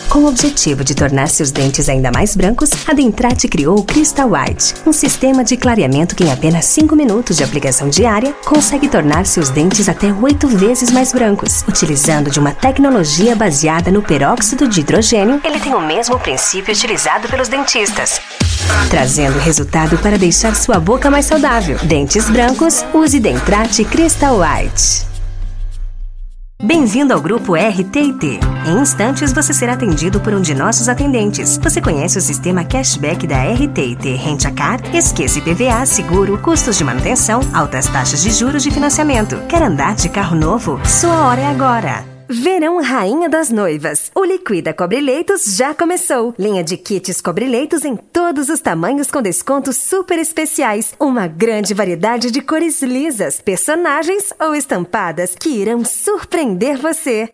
Com o objetivo de tornar seus dentes ainda mais brancos, a Dentrate criou o Crystal White, um sistema de clareamento que em apenas 5 minutos de aplicação diária consegue tornar seus dentes até 8 vezes mais brancos. Utilizando de uma tecnologia baseada no peróxido de hidrogênio, ele tem o mesmo princípio utilizado pelos dentistas, trazendo resultado para deixar sua boca mais saudável. Dentes brancos, use Dentrate Crystal White. Bem-vindo ao grupo RT&T. Em instantes você será atendido por um de nossos atendentes. Você conhece o sistema cashback da RT&T Rent a Car? Esqueça IPVA, seguro, custos de manutenção, altas taxas de juros de financiamento. Quer andar de carro novo? Sua hora é agora. Verão Rainha das Noivas. O Liquida Cobre-Leitos já começou. Linha de kits Cobre-Leitos em todos os tamanhos com descontos super especiais. Uma grande variedade de cores lisas, personagens ou estampadas que irão surpreender você.